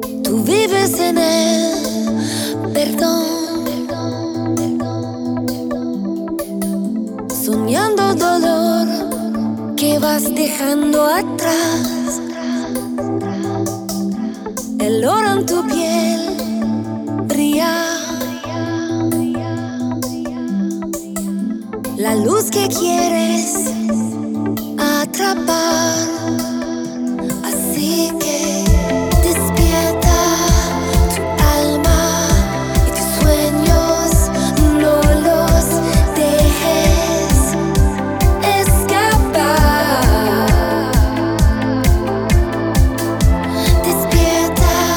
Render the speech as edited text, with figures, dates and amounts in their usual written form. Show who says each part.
Speaker 1: Tú vives en el perdón, soñando dolor que vas dejando atrás. El oro en tu piel brilla, la luz que quieres atrapar.